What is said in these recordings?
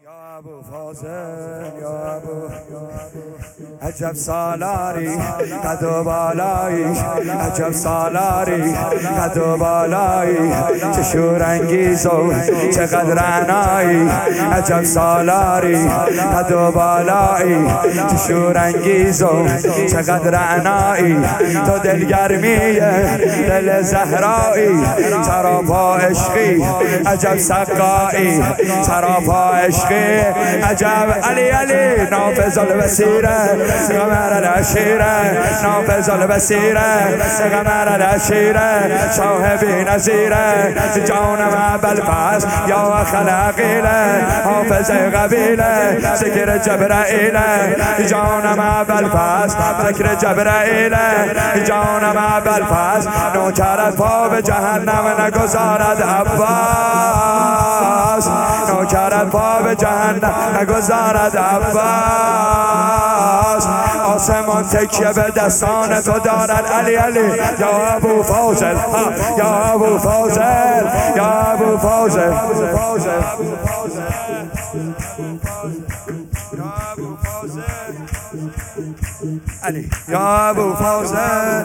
یا ابو فاضل یا ابو عجب سالاری قد و بالایی عجب سالاری قد و بالایی چه شورانگیز و چقدر عنایی عجب سالاری قد و بالایی چه شورانگیز و چقدر عنایی تو دلگرمی دل زهرایی سراپا عشقی عجب سقایی سراپا عشقی عجب علی علی نافذ البصیره قمر العشیره نافذ البصیره قمر العشیره صاحبی نظیره جانم بالفاس یا خلاقیله حافظ قبیله ذکر جبرائیله جانم بالفاس ذکر جبرائیله جانم بالفاس نوکرت پا به جهنم نگذارد عباس نوکرت پا به جهنم نگذارد عباس آسمان تکیه به دستان تو دارد علی علی یا ابو فاضل یا ابو فاضل یا ابو فاضل علی یا ابو فاضل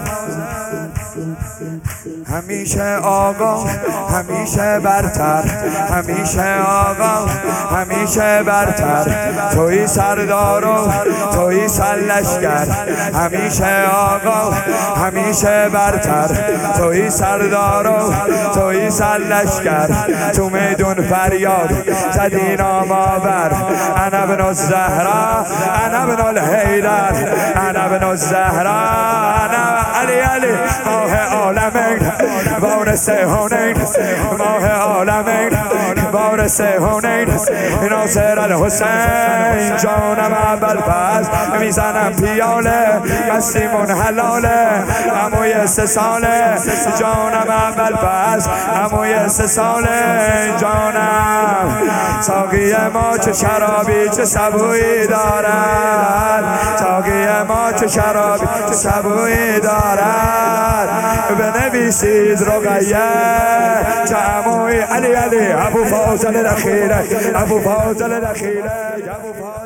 همیشه آقا همیشه برتر همیشه آقا همیشه برتر توی سردار و توی سرلشکر همیشه آقا همیشه برتر توی سردار و توی سرلشکر تو میدون فریاد زدی نام آور انا ابن الزهرا انا ابن الحیدر انا ابن الزهرا انا علی علی ماه عالمین وارث هونین ماه عالمین وارث هونین ناصر الحسین جانم ابوالفضل میزنم پیاله مسیمون حلاله عموی 3 ساله جانم ابوالفضل عموی 3 ساله جانم ساقی ما چه شرابی چه سبویی دارد ساقی ما چه شرابی چه سبویی دارد بنویسید رقیه چه عموی علی علی ابو فاضل الاخیره ابو فاضل الاخیره